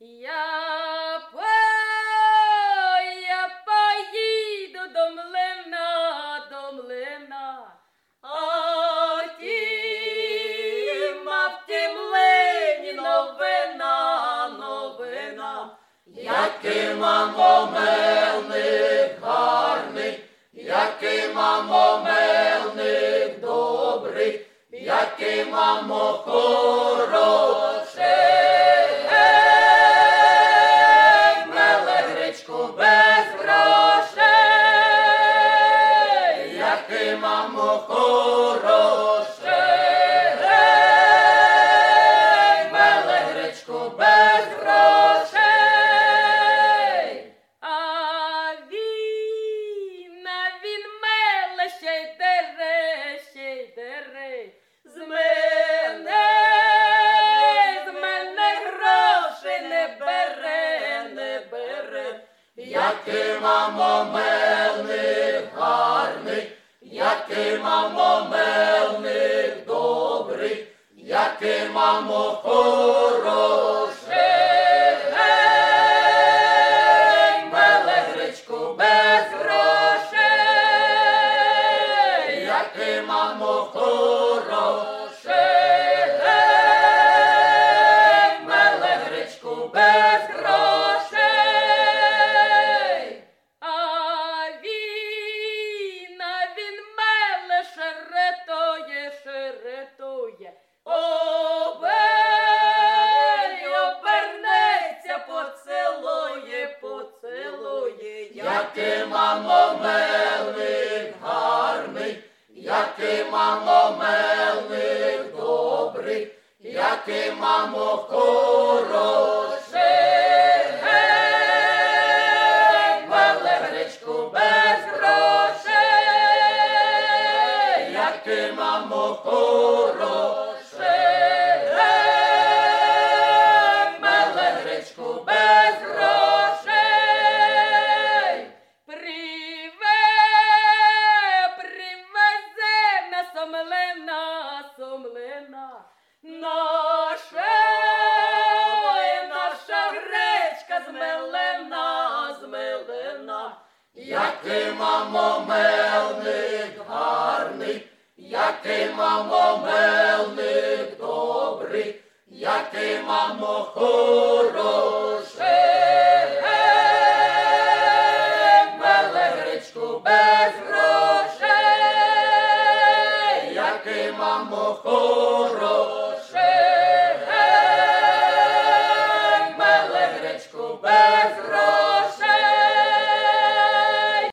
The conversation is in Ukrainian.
Я поїду до млина, а в тім млині новина, який, мамо, мельник гарний, який, мамо, мельник добрий, який, мамо, хороший. Меле гречку без грошей, який, мамо, хороший. Меле гречку без грошей. Він меле ще й дере, з мене грошей не бере. Який, мамо, мельник гарний, який, мамо, мельник добрий, який, мамо, хороший. Меле гречку без грошей, який, мамо, хороший. Меле гречку без грошей. Він меле шеретує, обернеться, поцілує, Який, мамо, мельник гарний, який, мамо, мельник добрий, який, мамо, хороший. Меле гречку без грошей, який, мамо, хороший. Меле гречку без грошей. Привезе м'ясо млина, наша гречка змелена. Який, мамо, мельник гарний, який, мамо, мельник добрий, який, мамо, хороший.